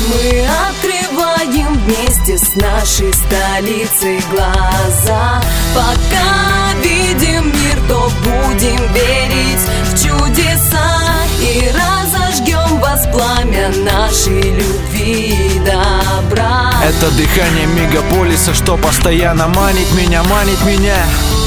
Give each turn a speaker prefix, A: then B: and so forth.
A: Мы открываем вместе с нашей столицей глаза. Пока видим мир, то будем верить в чудеса и разожгем вас пламя нашей любви и добра.
B: Это дыхание мегаполиса, что постоянно манит меня, манит меня.